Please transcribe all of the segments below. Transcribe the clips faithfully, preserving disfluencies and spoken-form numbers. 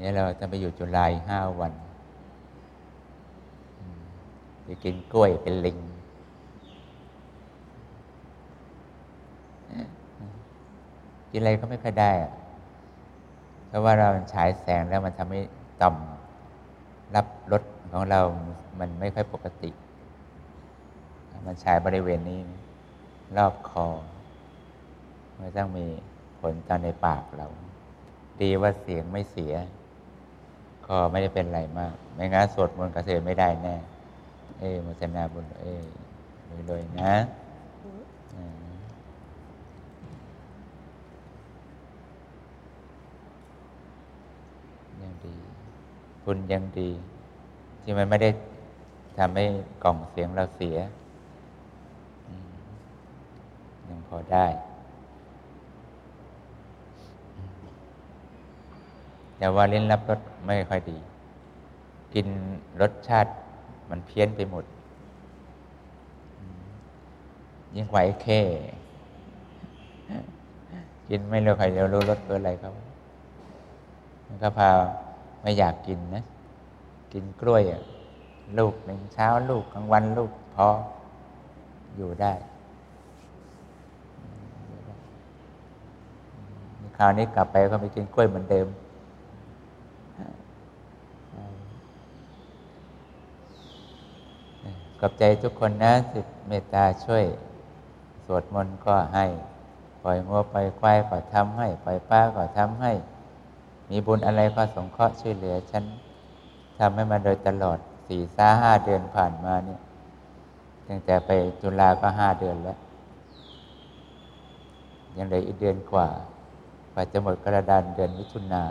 นี่เราจะไปอยู่จุฬาอีกห้าวันไปกินกล้วยเป็นลิงกินอะไรก็ไม่ค่อยได้อะเพราะว่าเราฉายแสงแล้วมันทำให้ต่อมรับรสของเรามันไม่ค่อยปกติมันฉายบริเวณนี้รอบคอมันต้องมีผลตอนในปากเราดีว่าเสียงไม่เสียคอไม่ได้เป็นไรมากไม่งั้นสวดมนต์กระเทือนไม่ได้แน่เอ้โมทนาบุญเอ้เลยๆนะยังดีบุญยังดีที่มันไม่ได้ทำให้กล่องเสียงเราเสียยังพอได้แต่ว่าลิ้นรับรสไม่ค่อยดีกินรสชาติมันเพี้ยนไปหมดยิ่งกว่าไอ้เข้กินไม่รู้ใครจะรู้รสเบอร์อะไรครับมันก็พาไม่อยากกินนะกินกล้วยลูกหนึ่งเช้าลูกกลางวันลูกพออยู่ได้คราวนี้กลับไปก็ไปกินกล้วยเหมือนเดิมขอบใจทุกคนนะที่เมตตาช่วยสวดมนต์ก็ให้ปล่อยงัวปล่อยควายก็ทำให้ปล่อยปลาก็ทำให้มีบุญอะไรก็สงเคราะห์ช่วยเหลือฉันทำให้มาโดยตลอดสี่สาห้าเดือนผ่านมาเนี่ยตั้งแต่ไปจุฬาก็ห้าเดือนแล้วยังเหลืออีกเดือนกว่ากว่าจะหมดกระดานเดือนมิถุนา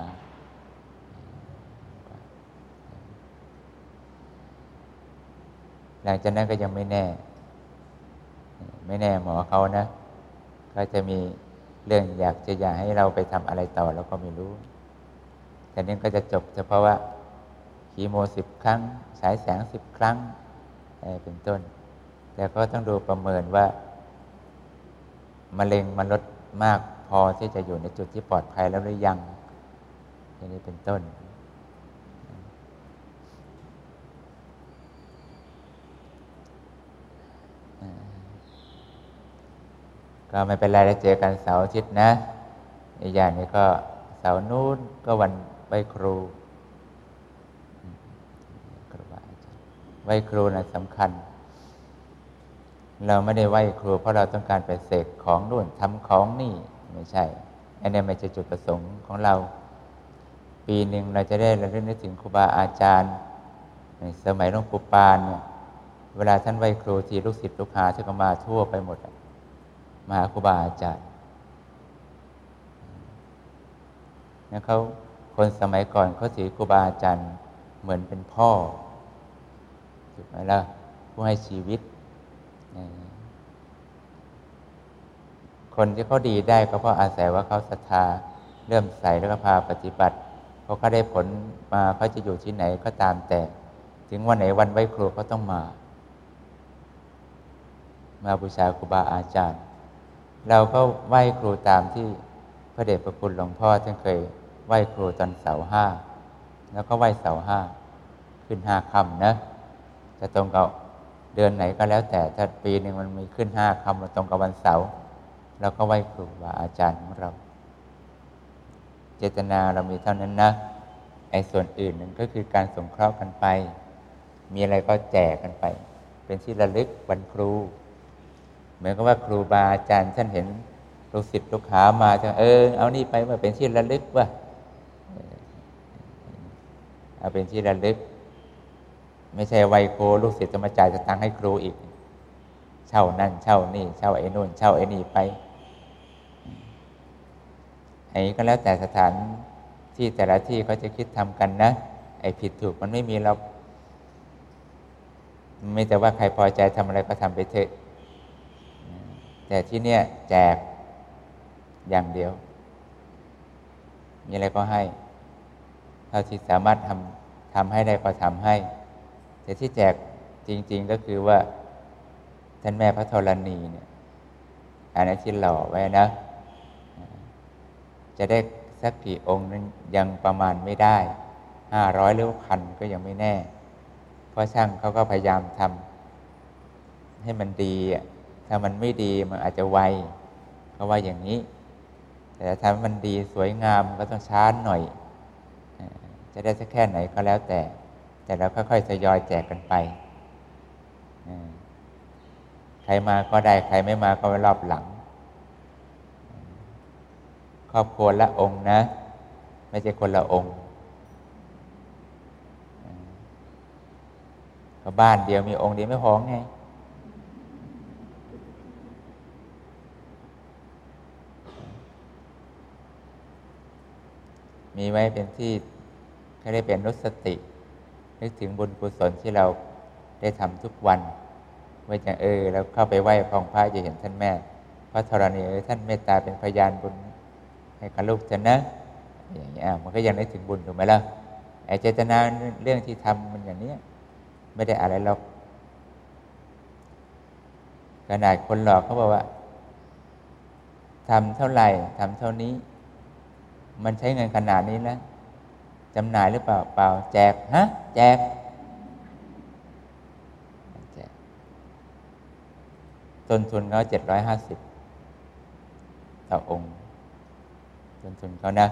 หลังจากนั้นก็ยังไม่แน่ไม่แน่หมอเขานะก็จะมีเรื่องอยากจะอยากให้เราไปทำอะไรต่อเราก็ไม่รู้แต่นี้ก็จะจบเฉพาะว่าคีโมสิบครั้งฉายแสงสิบครั้งเป็นต้นแต่ก็ต้องดูประเมินว่ามะเร็งมันลดมากพอที่จะอยู่ในจุดที่ปลอดภัยแล้วหรือยังอย่างนี้เป็นต้นก็ไม่เป็นไรแล้วเจอกันเสาร์อาทิตย์นะอีกอย่างนี้ก็เสาร์นู้นก็วันไหว้ครูไหว้ครูนะสำคัญเราไม่ได้ไหว้ครูเพราะเราต้องการไปเสกของนู่นทำของนี่ไม่ใช่อันนี้ไม่ใช่จุดประสงค์ของเราปีหนึ่งเราจะได้ระลึกนึกถึงครูบาอาจารย์ในสมัยหลวงปู่ปานเนี่ยเวลาท่านไหว้ครูทีลูกศิษย์ลูกหาที่ก็มาทั่วไปหมดมาหาครูบาอาจารย์นะเขาคนสมัยก่อนเขาถือครูบาอาจารย์เหมือนเป็นพ่อถูกไหมล่ะผู้ให้ชีวิตคนที่เขาดีได้ก็เพราะอาศัยว่าเขาศรัทธาเริ่มใส่แล้วก็พาปฏิบัติพอเขาได้ผลมาเขาจะอยู่ที่ไหนก็ตามแต่ถึงวันไหนวันไหว้ครูเขาต้องมามาบูชาครูบาอาจารย์เราก็ไหว้ครูตามที่พระเดชพระคุณหลวงพ่อท่านเคยไหว้ครูตอนเสาร์ห้าแล้วก็ไหว้เสาร์ห้าขึ้นห้าค่ำนะจะตรงกับเดือนไหนก็แล้วแต่ถ้าปีหนึ่งมันมีขึ้นห้าค่ำตรงกับวันเสาร์เราก็ไหว้ครูบาอาจารย์ของเราเจตนาเรามีเท่านั้นนะไอ้ส่วนอื่นนั้นก็คือการสงเคราะห์กันไปมีอะไรก็แจกกันไปเป็นที่ระลึกวันครูเหมือนกับว่าครูบาอาจารย์ท่านเห็นลูกศิษย์ลูกหามาจะเออเอานี่ไปว่าเป็นที่ระลึกว่าเอาเป็นที่ระลึกไม่ใช่ไวโคลูกศิษย์จะมาจ่ายสตางค์ให้ครูอีกเช่านั่นเช่านี่เช่าไอ้นู่นเช่าไอ้นี่ไปไอ้ก็แล้วแต่สถานที่แต่ละที่เขาจะคิดทำกันนะไอ้ผิดถูกมันไม่มีเราไม่แต่ว่าใครพอใจทำอะไรก็ทำไปเถอะแต่ที่เนี่ยแจกอย่างเดียวมีอะไรก็ให้เท่าที่สามารถทำทำให้ได้ก็ทำให้แต่ที่แจกจริงๆก็คือว่าท่านแม่พระธรณีเนี่ยอันนี้ที่หล่อไว้นะจะได้สักกี่องค์นั้นยังประมาณไม่ได้ห้าร้อยหรือพันก็ยังไม่แน่เพราะช่างเขาก็พยายามทำให้มันดีถ้ามันไม่ดีมันอาจจะไวเขาว่าอย่างนี้แต่ถ้ามันดีสวยงามก็ต้องช้าหน่อยจะได้สักแค่ไหนก็แล้วแต่แต่เราค่อยๆทยอยแจกกันไปใครมาก็ได้ใครไม่มาก็ไว้รอบหลังครอบครัวละองค์นะไม่ใช่คนละองค์ก็บ้านเดียวมีองค์เดียวไม่พอไงมีไว้เป็นที่ให้ได้เป็นนุสตินึกถึงบุญกุศลที่เราได้ทำทุกวันไว้อย่างเออแล้วเข้าไปไหว้ของพระจะเห็นท่านแม่พระธรณีเออท่านเมตตาเป็นพยานบุญให้กับลูกฉันนะอย่างเงี้ยมันก็ยังนึกถึงบุญถูกไหมล่ะไอ้เจตนาเรื่องที่ทำมันอย่างนี้ไม่ได้อะไรหรอกขนาดคนหลอกเขาบอกว่าทำเท่าไหร่ทำเท่านี้มันใช้เงินขนาดนี้นะจำหน่ายหรือเปล่าเปล่าแจกฮะแจกแจกต้นทุนเขาเจ็ดร้อยห้าสิบต่อองค์ต้นทุนเขานะ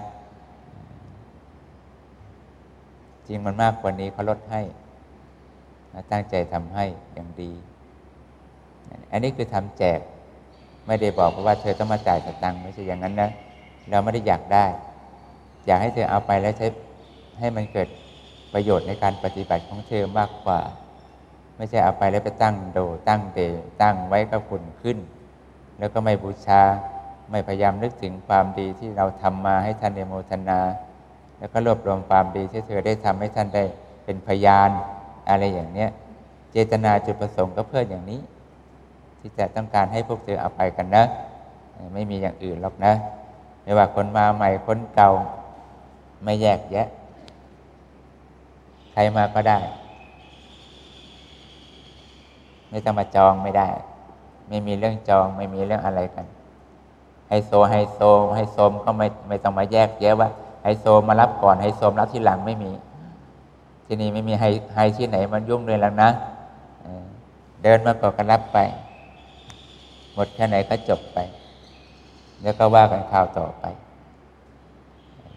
จริงมันมากกว่านี้เขาลดให้ตั้งใจทำให้อย่างดีอันนี้คือทำแจกไม่ได้บอกว่าเธอต้องมาจ่ายสตังค์ไม่ใช่อย่างนั้นนะเราไม่ได้อยากได้อยากให้เธอเอาไปแล้วใช้ให้มันเกิดประโยชน์ในการปฏิบัติของเธอมากกว่าไม่ใช่เอาไปแล้วไปตั้งโดตั้งเดตั้งไว้ก็ฝุ่นขึ้นแล้วก็ไม่บูชาไม่พยายามนึกถึงความดีที่เราทำมาให้ท่านอนุโมทนาแล้วก็รวบรวมความดีที่เธอได้ทำให้ท่านได้เป็นพยานอะไรอย่างเนี้ยเจตนาจุดประสงค์ก็เพื่ออย่างนี้ที่จะต้องการให้พวกเธอเอาไปกันนะไม่มีอย่างอื่นหรอกนะไม่ว่าคนมาใหม่คนเก่าไม่แยกแยะใครมาก็ได้ไม่ต้องมาจองไม่ได้ไม่มีเรื่องจองไม่มีเรื่องอะไรกันไฮโซไฮโซไฮโซมก็ไม่ไม่ต้องมาแยกแยะว่าไฮโซมารับก่อนไฮโซมรับทีหลังไม่มีที่นี่ไม่มีไฮไฮที่ไหนมันยุ่งเลยแล้วนะเดินมาก่อนก็รับไปหมดแค่ไหนก็จบไปแล้วก็ว่ากันข่าวต่อไป